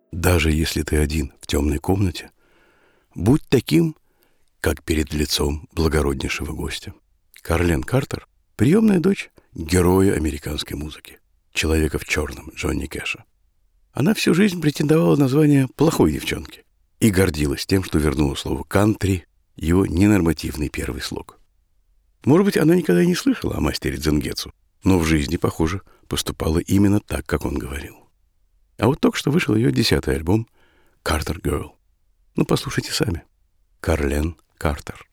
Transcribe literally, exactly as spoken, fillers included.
Даже если ты один в темной комнате, будь таким, как перед лицом благороднейшего гостя. Карлен Картер — приемная дочь героя американской музыки, человека в черном Джонни Кэша. Она всю жизнь претендовала на звание плохой девчонки и гордилась тем, что вернула слову «кантри» его ненормативный первый слог. Может быть, она никогда и не слышала о мастере Дзенгетсу, но в жизни, похоже, поступала именно так, как он говорил. А вот только что вышел ее десятый альбом «Картер Герл». Ну, послушайте сами. Карлен Картер.